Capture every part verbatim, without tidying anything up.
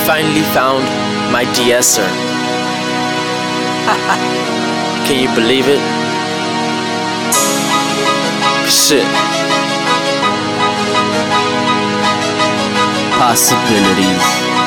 finally found my de-esser. Can you believe it? Shit. Possibilities.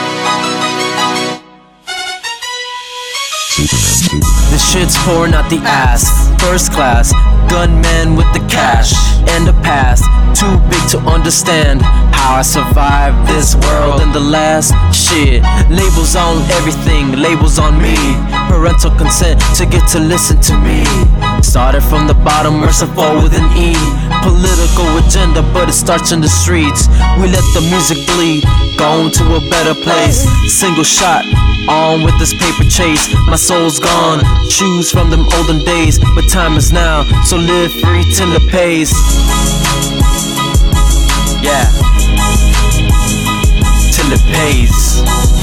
The shit's pouring out the ass. First class, gunman with the cash and the past. Too big to understand how I survived this world and the last. Shit, labels on everything, labels on me. Parental consent to get to listen to me. Started from the bottom, merciful with an E. Political agenda, but it starts in the streets. We let the music bleed, gone to a better place. Single shot, on with this paper chase. My soul's gone, choose from them olden days. But time is now, so live free till it pays. Yeah, till it pays.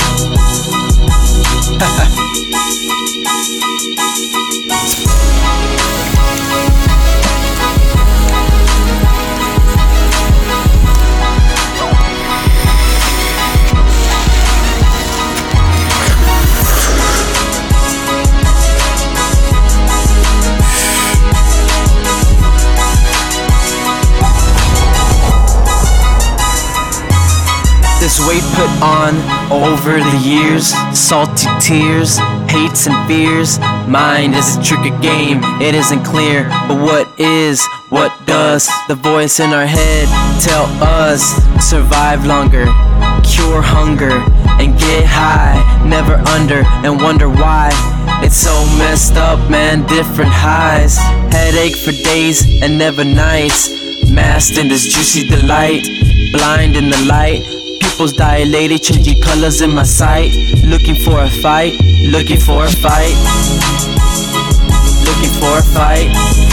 This weight put on over the years, salty tears, hates and fears. Mind is a tricky game, it isn't clear. But what is, what does the voice in our head tell us? Survive longer, cure hunger, and get high. Never under and wonder why. It's so messed up, man, different highs. Headache for days and never nights. Masked in this juicy delight, blind in the light. Pupils dilated, changing colors in my sight. Looking for a fight, looking for a fight, looking for a fight.